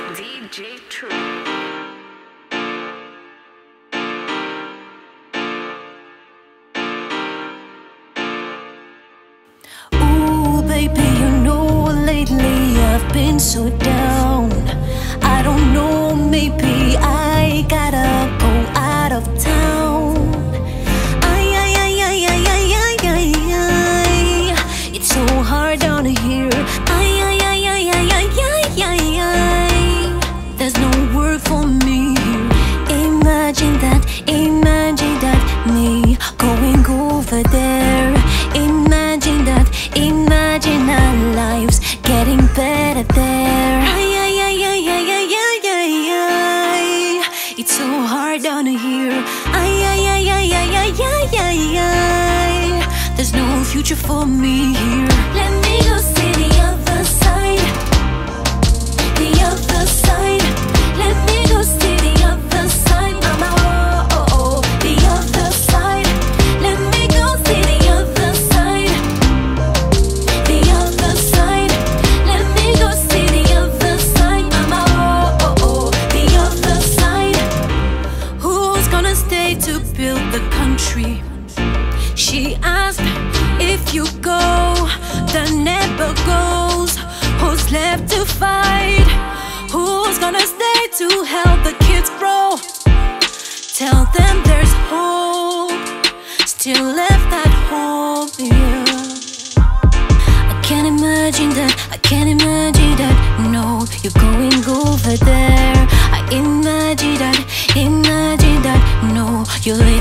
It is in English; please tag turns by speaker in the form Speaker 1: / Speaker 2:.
Speaker 1: DJ True.
Speaker 2: Ooh, baby, you know lately I've been so down. I don't know, maybe I gotta go out of town. Ay, ay, ay, ay, ay, ay, ay, ay, ay. It's so hard down here. Ay, ay, ay, ay, ay, ay, ay, ay, ay. There's no work for me here. Imagine that, me going over there. Imagine our lives getting better there. Ay, ay, ay, ay, ay, ay, ay, ay, ay. It's so hard down here. Ay, ay, ay, ay, ay, ay, ay, ay, ay. There's no future for me here. Let me go see the other side. The other side. Let me go see the other side. Mama, oh, oh, oh. The other side. Let me go see the other side. The other side. Let me go see the other side. Mama, oh, oh, oh. The other side. Who's gonna stay to build the country? She asked, if you go, the neighbor goes. Who's left to fight? Who's gonna stay to help the kids grow? Tell them there's hope, still left at home, yeah. I can't imagine that, no, you're going over there. I imagine that, no, you're